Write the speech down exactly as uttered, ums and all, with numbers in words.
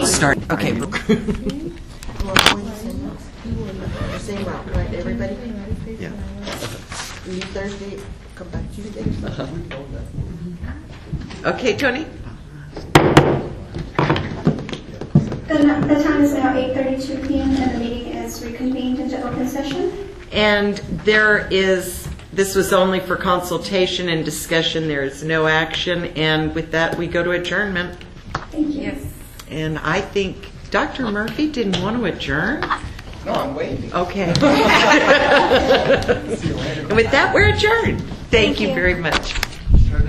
start. Okay. Same route, right, everybody? Yeah. Leave Thursday, come back Tuesday. Okay, Tony? The, the time is now eight thirty-two p.m. and the meeting is reconvened into open session. And there is, this was only for consultation and discussion. There is no action. And with that, we go to adjournment. Thank you. Yes. And I think Doctor Murphy didn't want to adjourn. No, I'm waiting. Okay. And with that, we're adjourned. Thank, Thank you, you very much.